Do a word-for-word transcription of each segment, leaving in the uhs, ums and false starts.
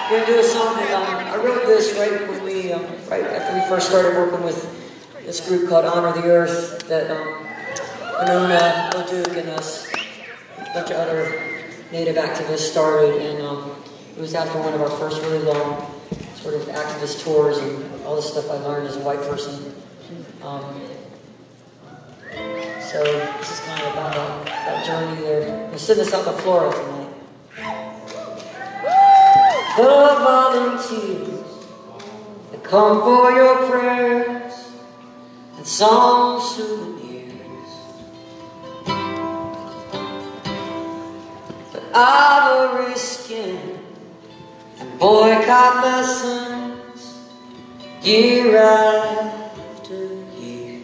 We're gonna do a song that um, I wrote this right when we, um, right after we first started working with this group called Honor the Earth that um, Winona, O'Duke, and us, a bunch of other Native activists started, and um, it was after one of our first really long sort of activist tours and all the stuff I learned as a white person. Um, so this is kind of about that, that journey there. We're sitting this out on the floor tonight. The volunteers that come for your prayers and some souvenirs, but ivory skin and boycott lessons year after year,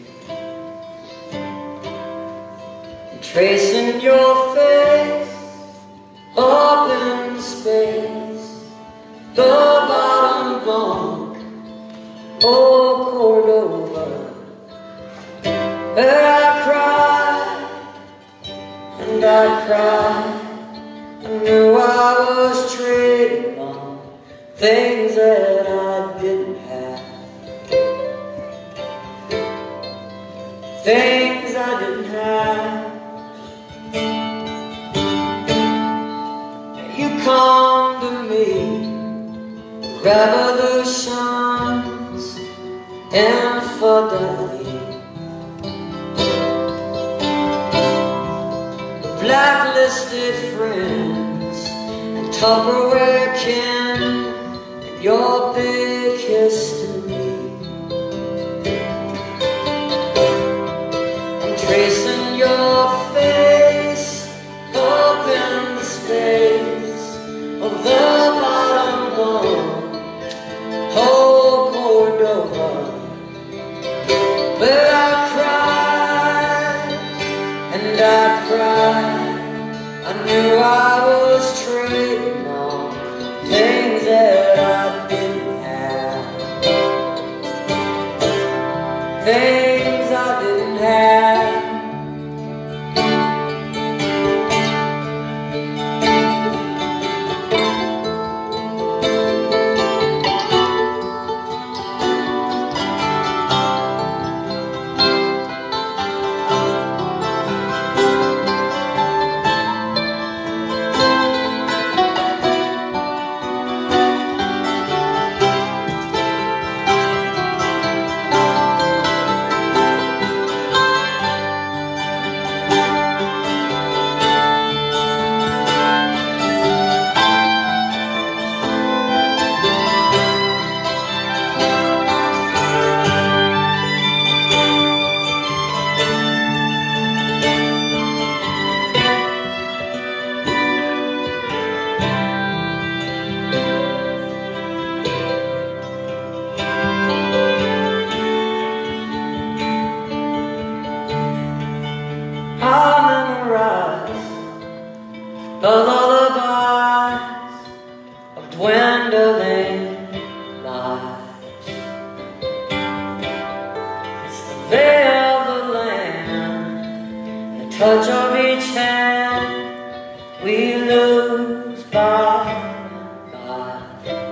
and tracing your face up in space. The bottom bunk, oh Cordova, where I cried and I cried. I knew I was trading on things that I didn't have, things I didn't have. You come to me, revolutions, infidelity, blacklisted friends, and Tupperware kin, and your big history. I'm tracing your face up in the space of the bottom bunk. Oh, Cordova, where I cried and I cried. I knew I was trading on things that I didn't have, things I didn't have. I memorize the lullabies of dwindling lives. It's the lay of the land, the touch of each hand we lose by and by.